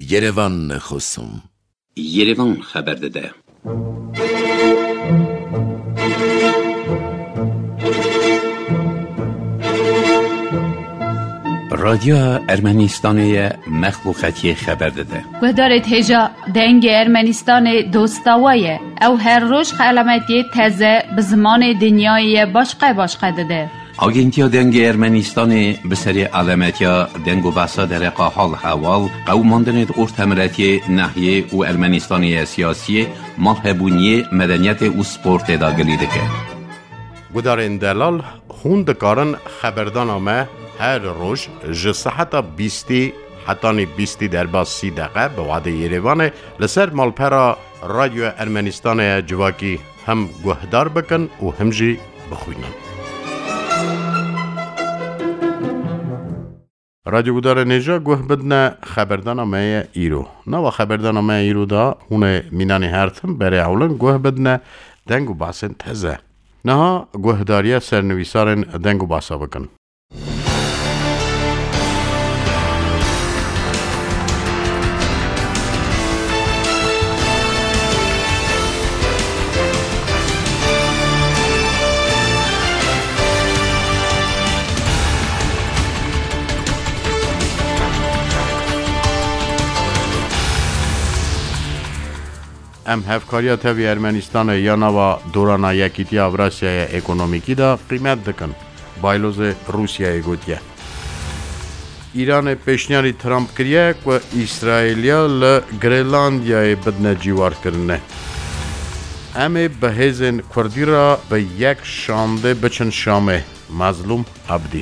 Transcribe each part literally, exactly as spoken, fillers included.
Yerevan Khosum Yerevan haber dede. رادیو ارمنستان مخلوقاتی خبر داده. گذارت هجا دنگ ارمنستان دوستاویه او هر روز علامتی تازه به زمان دنیای باشقه باشقه داده. آگنتیا دنگ ارمنستان به سری علامتیا دنگو بحثا در قاحال حوال قوماندند ارتمراتی ناحیه و ارمنستان سیاسی محبونی مدنیت و سپورت داگلیده که. گذارن دلال خوند کارن خبردان آمه هر روز جسحتا بیستی حتانی بیستی در باز سی دقیقه به وعده یریوانه لسر مالپرا رادیو ارمنستان جواکی هم گوهدار بکن و هم جی بخوینن. رادیو گودار نیجا گوه بدن خبردان آمه ایرو نوا خبردان آمه ایرو دا هونه مینانی هرتم بره اولن گوه بدن دنگو باسن تزه نها گوهداری سرنویسارن دنگو باسا بکن. ام هفکاریا تاوی ارمنستان یا نوا دوران یکیتی اوراسیای اکونومیکی دا قیمت دکن بایلوز روسیای گوتیه ایران پیشنیاری ترامپ کریه و اسرائیلیا لگریلاندیای بدن جیوار کرنه امه به هزن کردی را به یک شانده بچن شامه مظلوم عبدی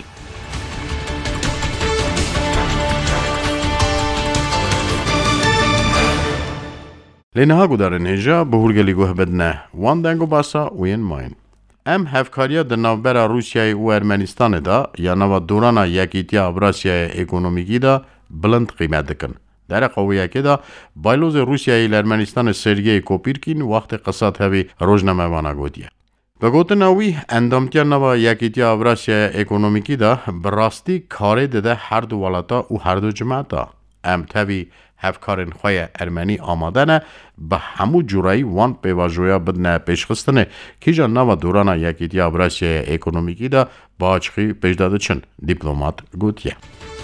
لینها گودارن هجا بهورگلی گوه بدنه وان دنگو باسا وین ماین ام هفکاریا در نوبر روسیای و ارمنستان دا یا نو دوران یکیتی اوراسیای اکونومیکی دا بلند قیمت دکن در قویه که دا بایلوز روسیای ارمنستان سرگی کوپیرکین وقت قصاد هوی روزنامه وانا گودیه بگوتن اوی اندامتیا نو یکیتی اوراسیای اکونومیکی دا براستی کاری داده هر دو ولاتا و هر دو جماعتا ام تاوی هفکارن خواه ارمنی آماده نه به همو جورایی وان پیواجویا بدنه پیشخستنه که جا نو دوران یکیتی اوراسیای اکونومیکی دا باچخی پیش داده چن دیپلومات گوتیه.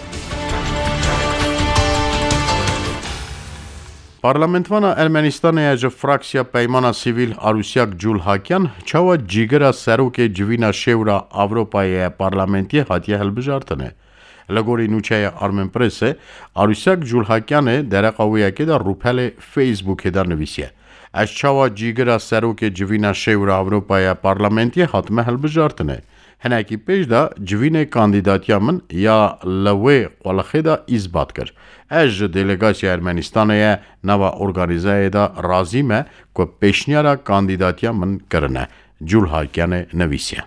پارلمنتوان ارمنستان اج فراکسیا پیمان سیویل آروسیاک جول هاکیان چاوا جیگر سروک جوینا شورا اروپای پارلمنتی هاتیه هلبجارتنه. لگوری نوچه آرمن پرسه آروسیاک جول هاکیانه در قویه که در روپل فیسبوک در نویسیه. از چاوا جیگر سروک جوینا شورا اروپای پارلمنتی هاتمه هلبجارتنه. هنکی پیش دا جوین کاندیداتیا من یا لوی قلخه دا اثبات کرد. از دلگاسی ارمنستانه نوا ارگانیزه دا رازیمه که پیشنیارا کاندیداتیا من کرنه. جول هاکیانه نویسیه.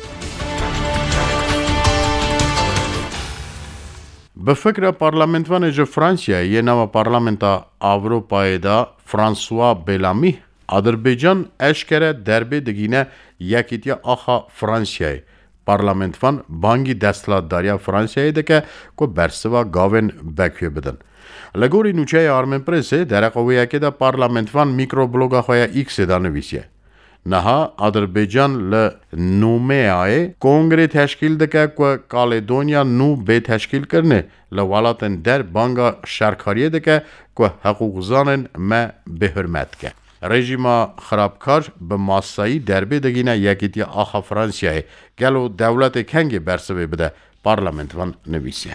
به فکر پارلمنتوان جو فرانسیا یه نوا پارلمنتا اروپای دا فرانسوا بیلامی آذربایجان اشکره دربه دگینه یکیتیا آخا فرانسیای پارلمنتوان بانگی دستلاتداریا فرانسیای دکه که برسوا گاوین بکوی بدن. لگوری نوچه آرمن پرسه در قویه که دا پارلمنتوان میکرو بلوگا خواه ایکس دا نویسیه. نها آذربایجان ل نومه آئے کنگره تشکیل دکه که کالدونیا نو به تشکیل کرنه لولاتن در بانگا شرکاریه دکه که حقوق زانن ما به حرمت که. رژیم خرابکار به ماسایی دربه دگینه یکیتی آخا فرانسیای گلو دولت کنگ برسوه بده پارلمنتوان نویسیه.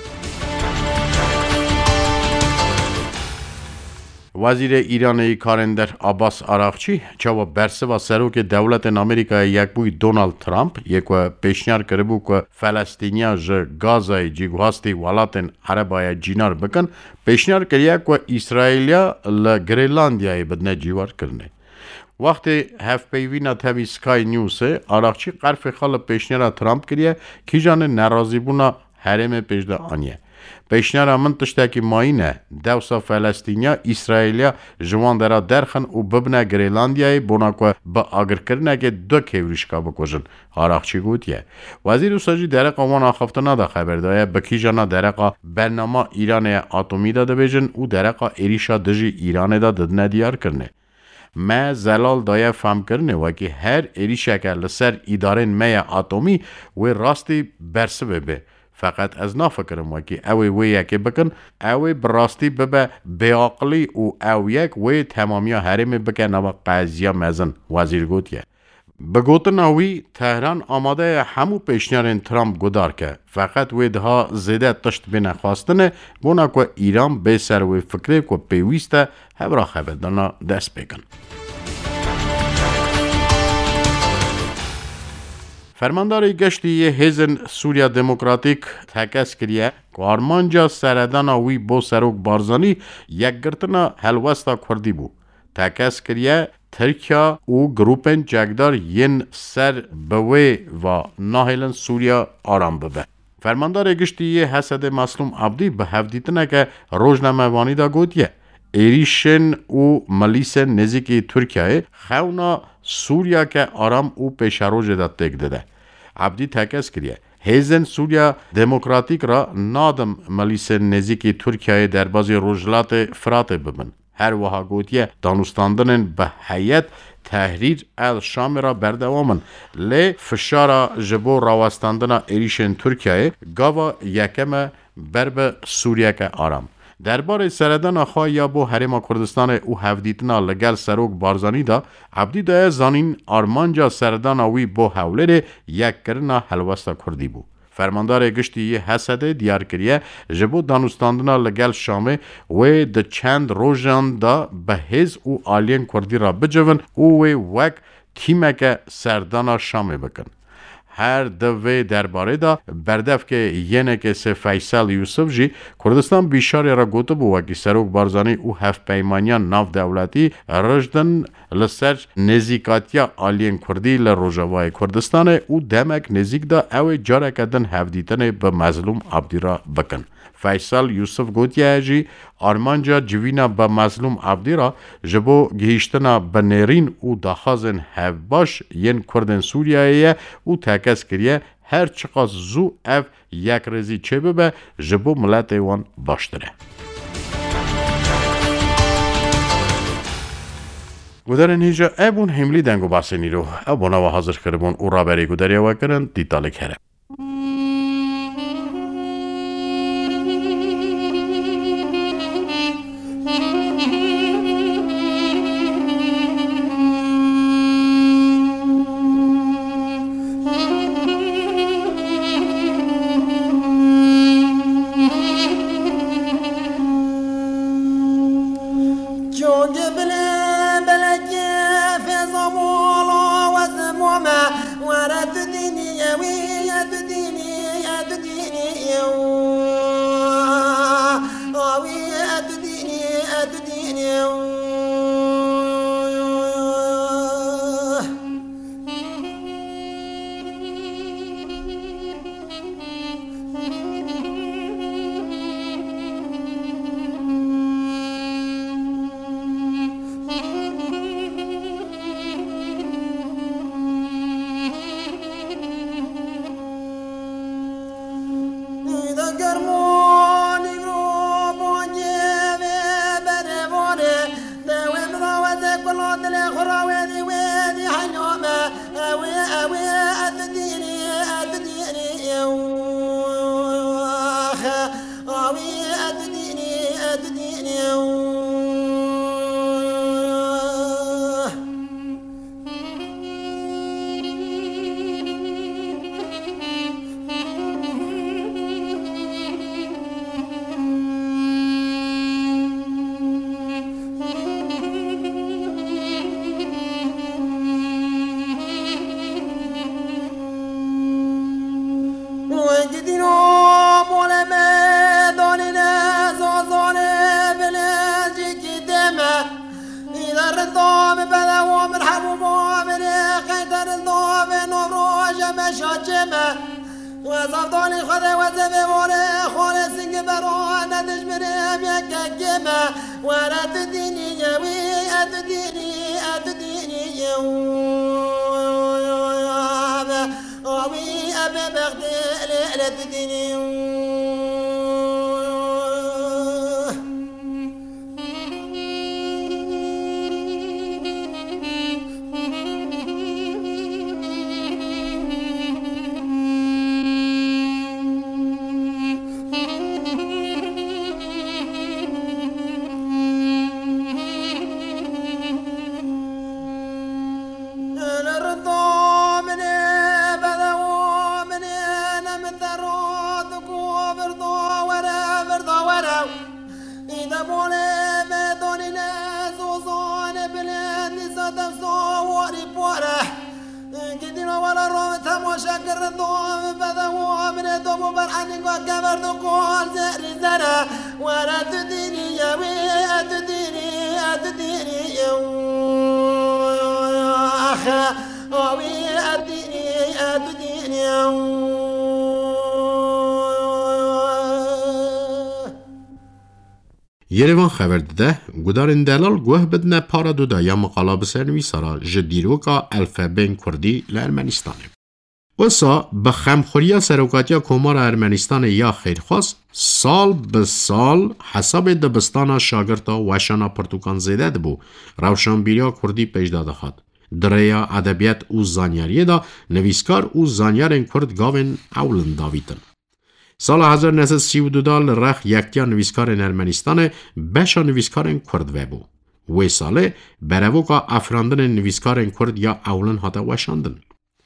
وزیر ایرانی کارندر عباس آراقچی چاوا برسوا سروک دولت امریکا یک بوی دونالد ترامپ یک پیشنهاد کرده بود که فلسطینیا ج گازای جیگوهاستی ولاتن عربای جینار بکن پیشنهاد کرده که اسرائیلیا لگریلاندیای بدنه جیوار کرنه. وقتی هف پیوینا تاوی سکای نیوسه آراقچی قرف خال پیشنهاد ترامپ کرده که جان نرازی بونا حرم پیشده آنیه. پیشنهاد من تشتکی ماینه دوسا فلسطینیا اسرائیلیا جوان درا درخن و ببنه گریلاندیای بونا که با آگر کرنه که دو کیوریشکا بکوژن آراخچی گوتیه وزیر ساجی درقا وان آخفتنا دا خبر دایه بکی جانا درقا برنامه ایران آتومی داده بیجن و درقا ایریشا دجی ایران دا ددنه دیار کرنه ما زلال دایه فهم کرنه و که هر ایریشا که لسر ایدارن می آتومی و راستی برسه به فقط از نافکرم و که اوی وی یکی بکن اوی براستی ببه بیاقلی و او یک وی تمامی حرم بکن و قضیه مزن وزیر گوتیه بگوتن اوی تهران آماده همو پیشنیارین ترامپ گدار که فقط وی ده زیده تشت بینه خواستنه بونا که ایران به سر وی فکره که پیویسته هبرا خبردانا دست بکن فرماندار گشتی هیزن سوریا دموکراتیک تکس کریه که آرمانجا سردان وی بو سروک بارزانی یک گرتنا هلوستا کردی بو تکس کریه ترکیه و گروپن جگدار ین سر بوی و ناهیلن سوریا آرام ببه فرماندار گشتی حسد مسلوم عبدی به هفدیتنه که روزنامه وانی دا گوتیه ایریشن و ملیسن نزیکی ترکیه خونا سوریا که آرام او پیشروج دا تک داده عبدی تکس کریه هیزن سوریا دموکراتیک را نادم ملیسن نزیکی ترکیه در بازی روجلات فرات ببن هر وها گوتیه دانستاندن به حیات تحریر ال شام را بردوامن لی فشارا جبو راوستاندن ایریشن ترکیه گاوا یکم برب سوریا که آرام درباره سردان خواه یا بو حرم کردستان او هفدیتنا لگل سروک بارزانی دا عبدی دا زانین آرمانجا سردان اوی بو حوله یک کرنا حلوستا کردی بو فرماندار گشتی حسده دیار کریه جبو دانستاندنا لگل شامه و د چند روژان دا به هز او آلین کردی را بجون او و وک تیمک سردان شامه بکن هر دوی درباره دا بردف که ینه که سه فیصل یوسف جی کردستان بیشاری را گوته بو وکی سروک بارزانی او هفت پیمانیان ناف دولتی رجدن لسر نزیکاتیا آلین کردی لروژاوای کردستان او دمک نزیک دا او جاره کدن هفدیتن به مظلوم عبدی را بکن فیصل یوسف گوتیه جی آرمانجا جوینا با مظلوم عبدی را جبو گهیشتنا بنیرین او داخازن هف باش ین کردن سوریایه او تکس کریه هر چقاس زو اف یک رزی چه ببه جبو ملت ایوان باشتره گودرن هیجا ایبون هملی دنگو باسنی رو ایبونا و حاضر کربون او را بری گودری و کرن دیتالک هره وصفتوني خذ وزبوري خولي سنگ برا ندش برم يككما ولا تديني يوي أتديني أتديني يوي أبي أبي بغدي لا تديني شكر الضوء بذوه من الدم برحني وكبر دقول زهر زنا ولا تديني يا وي أتديني أتديني يا أخا وي أتديني أتديني يا Երևան խավերդը գուդարին դելալ գոհ բդնե պարադուդա یا مقاله بسنویسارا جدیروکا الفبین کردی لارمنستانه. وسا به خمخوریا سروکاتیا کمار ارمنستان یا خیرخواست سال به سال حساب دبستان شاگرتا وشانا پرتوکان زیده دبو روشنبیریا کردی پیش داده خواهد. دریا ادبیات او زانیاریه دا نویسکار او زانیارن کرد گاوین اولن داویتن. سال هزار و نهصد و سی و دو دال رخ یکتیا نویسکارن ارمنستان بشا نویسکارن کرد وی بو. وی ساله بروکا افراندن نویسکارن کرد یا اولن هاتا وشاندن.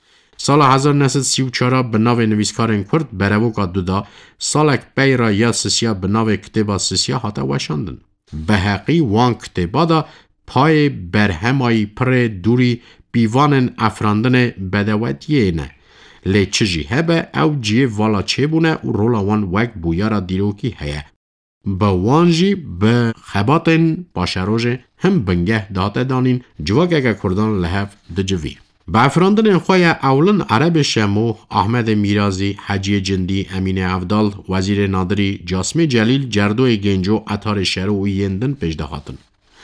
سال هزار و نهصد و سی و چهار به نام نویسکارن کرد بروکا دودا سالک پیرا یا سسیا به نام کتابا سسیا هاتا وشاندن. به حقی وان کتابا دا پای برهمایی پر دوری بیوانن افراندن بدواتیه نه. لی چجی هبه او جیه والا چه بونه و رولا وان وک بویارا دیروکی هیه. با وانجی به خباتن باشروژه هم بنگه داته دانین جواگه که کردان لحف دجوی. با افراندن خواه اولن عرب شمو، احمد میرازی، حجی جندی، امین افدال، وزیر نادری، جاسم جلیل، جردوی گنجو، اتار شهر و یندن پیش دهاتن.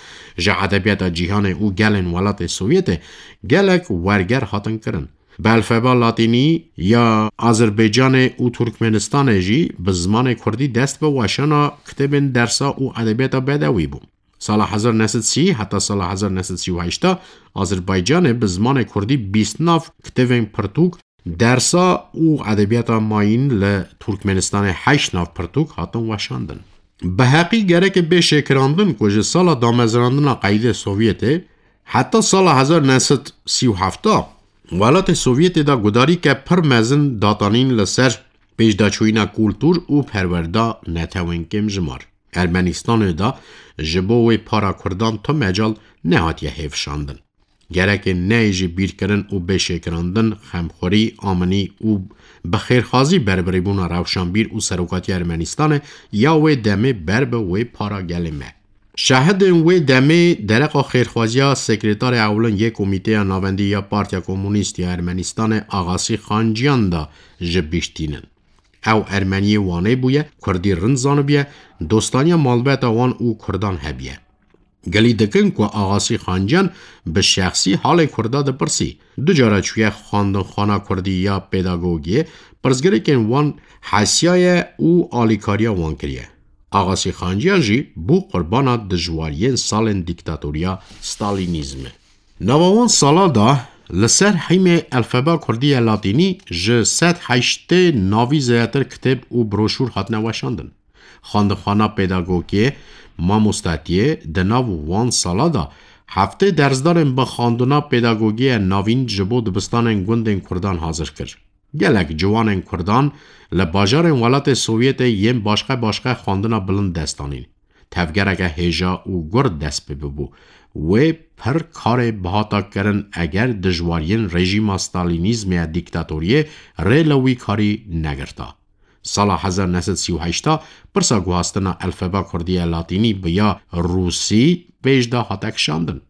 جا ادبیات جیهان او گلن ولات سوویت گلک ورگر هاتن کرن. به الفبا لاتینی یا آذربایجان و ترکمنستان جی به زمان کردی دست به وشانا کتبن درسا و ادبیات بدوی بو. سال هزار و نهصد و سی حتی سال هزار و نهصد و سی و هشت آذربایجان به زمان کردی بیست ناف کتبن پرتوک درسا و ادبیات ماین ل ترکمنستان هشت ناف پرتوک هاتن وشاندن. به حقی گرک به شکراندن کج سال دامزراندن قید سوویت حتی سال هزار و نهصد و سی و هفت ولات سوویت دا گداری که پر مزن داتانین لسر پیش دا چوینا کولتور و پروردا نتوین کم جمار. ارمنستان دا جبوی پارا کردان تا مجال نهات یه حفشاندن. گرک نیجی بیر کرن و بشکراندن خمخوری آمنی و بخیرخازی بربری بونا روشنبیر و سروکاتی ارمنستان یا وی دمه برب وی پارا گلمه. شاهد وی دمه درق خیرخوازی سکرتار اولن یک کمیته ناوندی یا پارتیا کمونیستی ارمنستان آغاسی خانجیان دا جبیشتینن. او ارمنی وانه بویه کردی رنزان بیه دوستانی مالبت وان او کردان هبیه. گلی دکن که آغاسی خانجیان به شخصی حال کرده ده پرسی. دو جاره چویه خواندن خانه کردی یا پیداگوگیه پرسگره کن وان حسیای او آلیکاریا وان کریه. آغاسی خانجیان جی بو قربانا دجوارین سالن دیکتاتوریا ستالینیزمه. نووان سالا دا لسر حیم الفبا کردی لاتینی ج ست هشته ناوی زیادر کتب و بروشور هات نوشاندن. خاندخانه پیداگوگی ماموستاتیه دناو وان سالا دا هفته درزدارن به خاندونا پیداگوگی ناوین جبو دبستان گوندن کردان حاضر کرد. گلک جوانن کردان لباجارن ولات سوویت یم باشقه باشقه خواندنا بلند دستانین. تفگرگه هیجا و گرد دست ببو و پر کار بهاتا کرن اگر دجوارین رژیم استالینیزم دیکتاتوریه ریلوی کاری نگرتا. سال هزار و نهصد و سی و هشت پرسا گوهستنا الفبا کردی لاتینی بیا روسی پیش دا هاتک شاندن.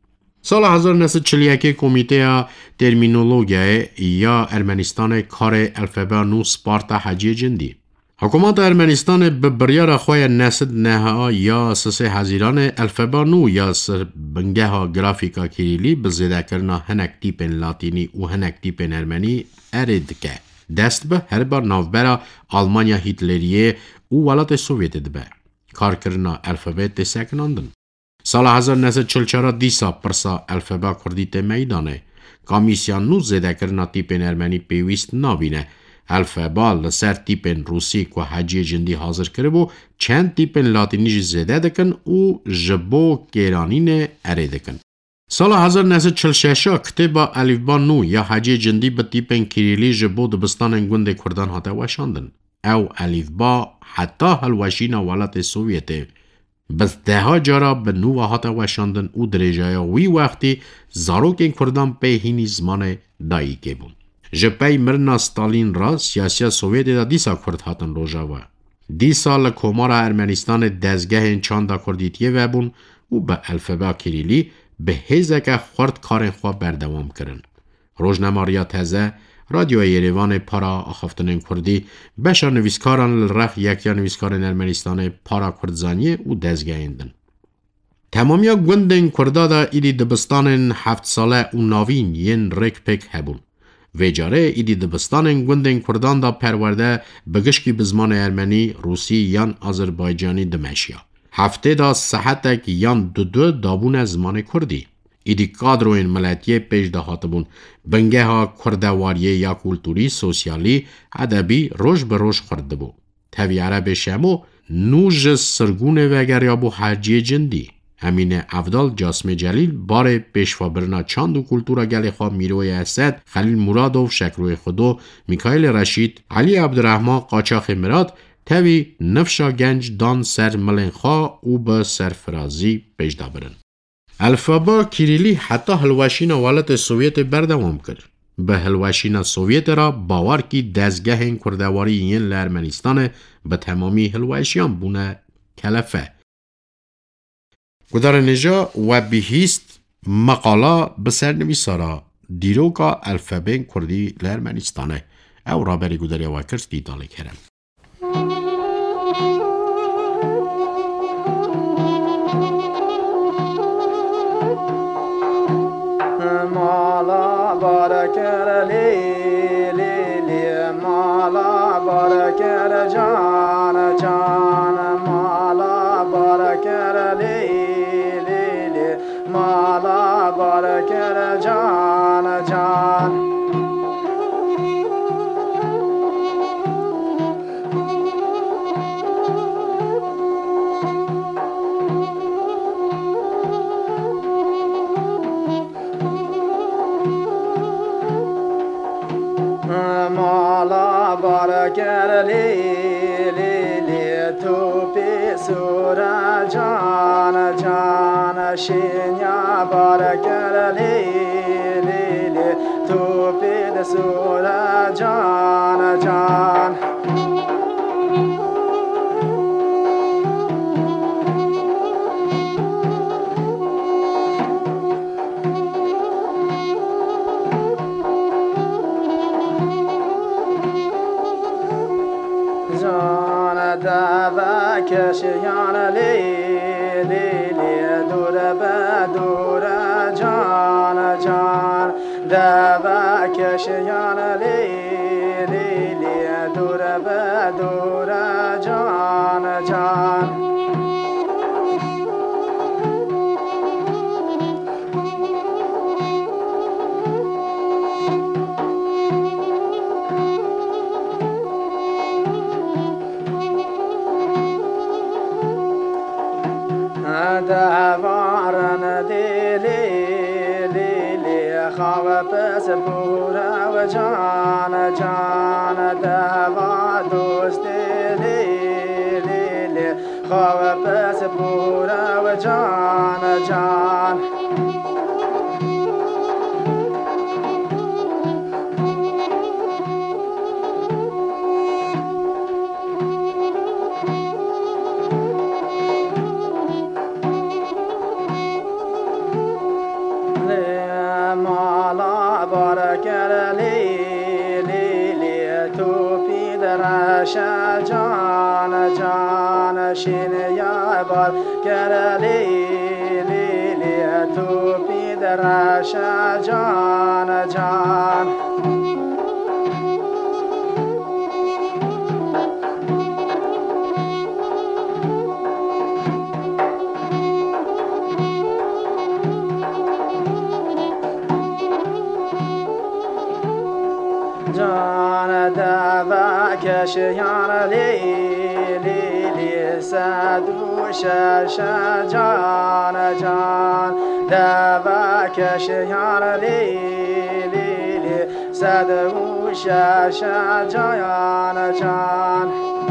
سال هزار و نهصد و چهل و یک کمیته ترمینولوژی یا ارمنستان کار الفبا نو سپارتا حجی جندی. حکومت ارمنستان به بریار خواه نسد نها یا سسه حزیران الفبا نو یا سر بنگه ها گرافیکا کریلی به زیده کرنا هنک تیپن لاتینی و هنک تیپن ارمنی ارد که دست به هر بار نوبرا آلمانیا هیتلریه و ولات سوویت دبه. کار کرنا الفبت دسکناندن. سال هزار و نهصد و چهل و چهار دیسا پرسا الفبا کردی ته میدانه. کامیسیان نو زیده کرنا تیپن ارمنی پیویست نابینه. الفبا لسر تیپن روسی که حجی جندی حاضر کرده بو چند تیپن لاتینی زیده دکن و جبو کیرانین اره دکن. سال هزار و نهصد و چهل و شش کتبا الفبا نو یا حجی جندی به تیپن کریلی جبو دبستان گوند کردان هاته وشاندن. او الفبا حتی هلوشین ولات سوویته بس ده ها جارا به نو هاته وشاندن و درجای وی وقتی زاروکین کردان به هینی زمان دایی که بون. جپی مرنا ستالین را سیاسی سوویت دا دیسا کرد هاتن روژاوه. دیسا لکومار ارمنستان دزگه چاندا کردیتیه و بون و به الفبا کریلی به هزه که خورد کارن خواه بردوام کرن. روزناماریا تازه رادیو یریوان پارا آخفتنین کردی بشار نویسکاران لرخ یکیا نویسکاران ارمنستان پارا کردزانیه و دزگه ایندن. تمامیا گوندن کردا دا ایدی دبستان هفت ساله و ناوین ین ریک پیک هبون. ویجاره ایدی دبستان گوندن کردان دا پرورده بگشکی بزمان ارمنی، روسی یان آذربایجانی دمشیا. هفته دا صحتک یان دو دو دابون زمان کردی. ایدی کادروین ملتیه پیش دهات بون بنگه ها کردواریه یا کلتوری، سوسیالی، ادبی روش به روش خورده بو. تاوی عرب شمو نوج سرگون وگر یا بو حجی جندی. همین افضل جاسم جلیل بار پیشوا برنا چاند و کلتورا گل خواه میروی اسد، خلیل مرادوف، شکروی خودو، میکایل رشید، علی عبدالرحمن قاچاخ مراد، تاوی نفشا گنج دان سر ملن خواه و به سرفرازی پیش دابرن. الفبا کریلی حتی هلوشین ولات سوویت بردوام کرد. به هلوشین سوویت را باور کی دزگه این کردواری این لرمنستان به تمامی هلوشیان بونه کلفه. گدار نجا و بهیست مقالا بسر نویسارا دیروکا الفبین کردی لرمنستانه او را بری گداری واکرس دیداله کرم. مالا بارکر لی لی لی مالا بارکر جان جان مالا بارکر لی لی لی مالا بارکر جان جان مالا بارکر لی لی لی تو پی سورا جان جان شینیا بارکر لی لی لی تو پی سورا جان جان دعوا کشیان لی لی لی دور به دور جان جان دعوا کشیان لی لی لی دور به دور جان جان دوارن دیلی لیلی خواب پس پورا و جان جان دوا دوست لیلی لیلی خواب پس پورا و جان جان گر لی لی لی تو پی درش جان جان شین یا بار گر لی لی لی تو پی درش جان جان جان دوا کشیان لی لی لی سدو شش جان جان دوا کشیان لی لی لی سدو شش جان جان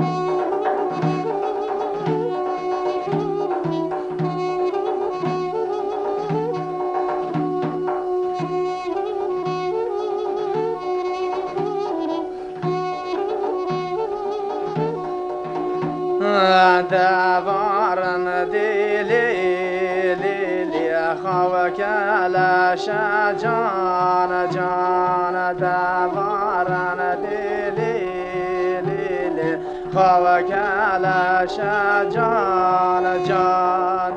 دوارن دیلی لیلی خواک لش جان جان دوارن دیلی لیلی خواک لش جان جان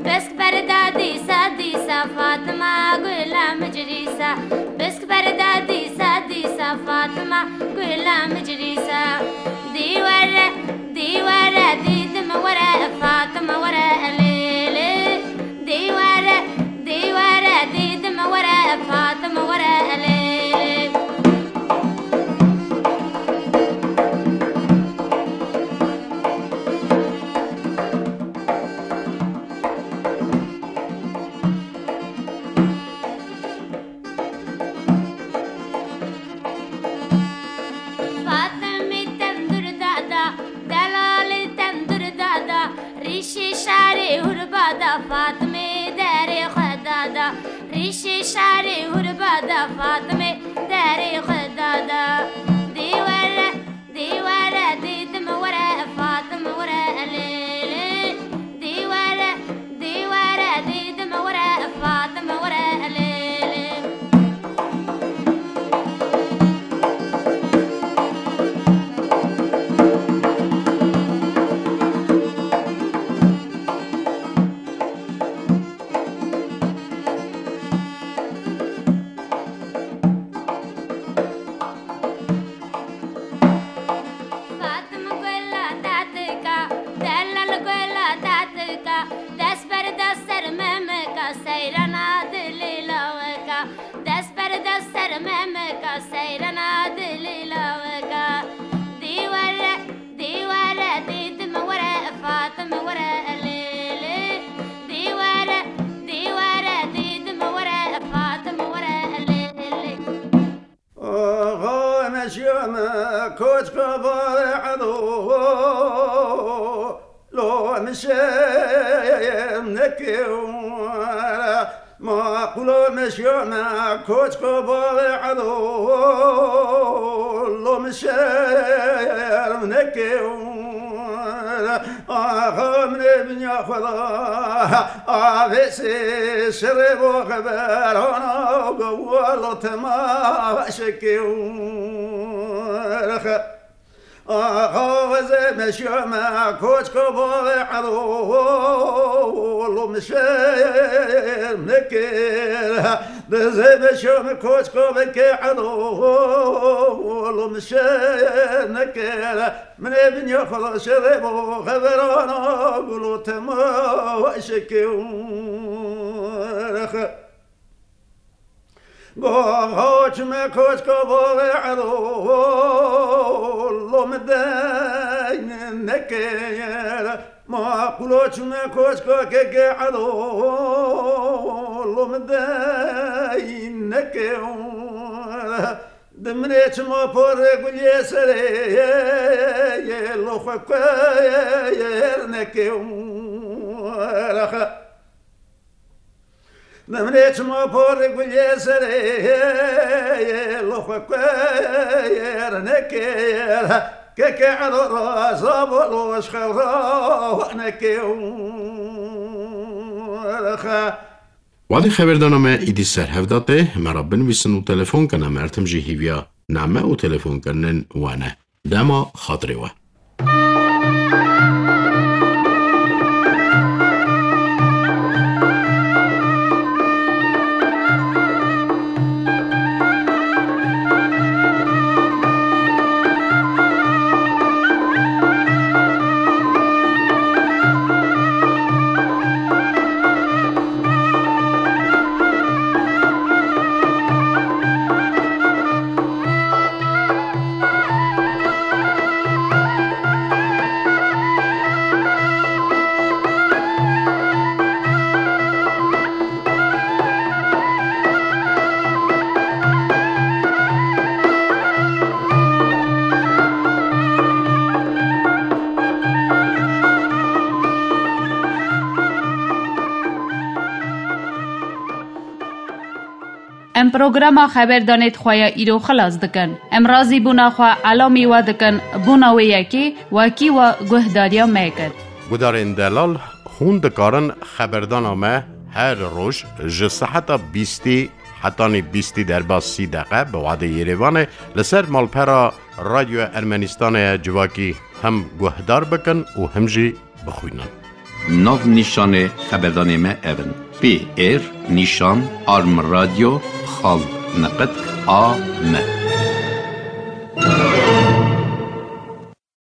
بسك بردادي سادي فاطمة قولا مجريسة بسك بردادي سادي فاطمة قولا مجريسة دي ورا دي ورا دي دم ورا فاطمة ورا ليلي دي ورا دي ورا دي دم ورا فاطمة ورا ليلي فاطمه داري خدادا ريشي شعري هربادا فاطمه داري خدادا دي ورا دي ورا دي دم ورا فاطمه ورا ليلي دي ورا دي ورا دي دم ورا فاطمه ورا ليلي سيرنا دليلا وكا دي ورا دي ورا دي دم ورا فاطمة ورا ليلي دي ورا دي ورا دي دم ورا فاطمة ورا ليلي آه مشيما كوت قبر عضو لو مشيم نكيو ما قلو مشيما كوت قبر عضو لو مشيم نكيو آخر من ابن يخضا آفيسي شربو خبرنا وقوالو تما شكيو آخذ مشيما كوت قبر عضو لو مشير نكير دزي مشيما كوت قبر عضو لو مشير نكير من ابن يخضا شربو خبرنا وقوالو تما شكيو قوش ما كوش قبر عضو لو مدين نكير ما قلوش ما كوش كوكي عضو لو مدين نكير دمريت ما بورق اليسري لو خكير نكير دمريت ما بورق اليسري لو خكير نكير كيكي على الراس ابولوش خلرا نكير وادي خبردانامه ایدی سرهفداته مرا بنویسن و تلفن کنم ارتم جی هیویا نامه و تلفن کنن وانه دما خاطره و ام پروگراما خبر دانید خواه ایرو خلاص دکن. ام رازی بونا خواه علامی و دکن بونا و یکی وکی و گهداریا میکد. گدارین دلال خون دکارن خبردانامه هر روش جسحتا بیستی حتانی بیستی در باز سی دقیقه به وعده یریوانه لسر مالپرا رادیو ارمنستان جواکی هم گهدار بکن و هم جی بخوینن. ناو نیشان خبردان ما اون پی ایر نیشان آرم رادیو خال نقد آ م